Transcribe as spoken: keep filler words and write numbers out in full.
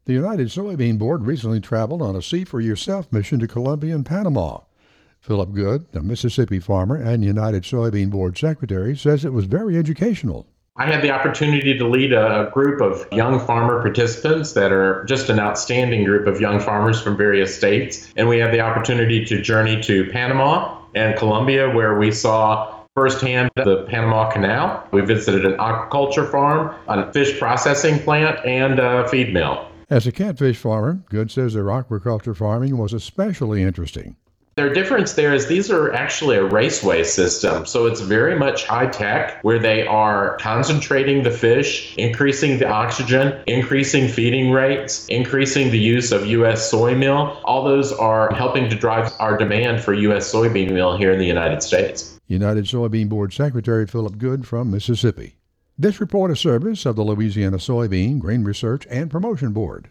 The United Soybean Board recently traveled on a See for Yourself mission to Colombia and Panama. Philip Good, a Mississippi farmer and United Soybean Board secretary, says it was very educational. I had the opportunity to lead a group of young farmer participants that are just an outstanding group of young farmers from various states. And we had the opportunity to journey to Panama and Colombia, where we saw firsthand the Panama Canal. We visited an aquaculture farm, a fish processing plant, and a feed mill. As a catfish farmer, Good says their aquaculture farming was especially interesting. Their difference there is these are actually a raceway system. So it's very much high tech, where they are concentrating the fish, increasing the oxygen, increasing feeding rates, increasing the use of U S soy meal. All those are helping to drive our demand for U S soybean meal here in the United States. United Soybean Board Secretary Philip Good from Mississippi. This report is service of the Louisiana Soybean, Grain Research, and Promotion Board.